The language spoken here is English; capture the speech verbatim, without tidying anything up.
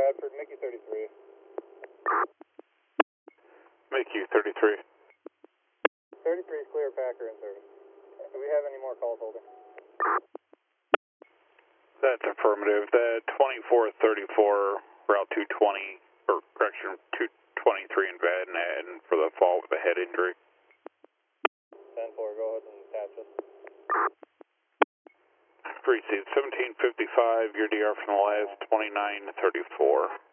Bradford, Mickey thirty-three. Mickey thirty-three. thirty-three is clear, Packer in service. Do we have any more calls holding? That's affirmative. The twenty-four thirty-four, Route two twenty, or correction, two twenty-three in Van Naden for the fall with a head injury. ten four, go ahead and attach us. Received seventeen fifty-five, your D R from the last twenty-nine thirty-four.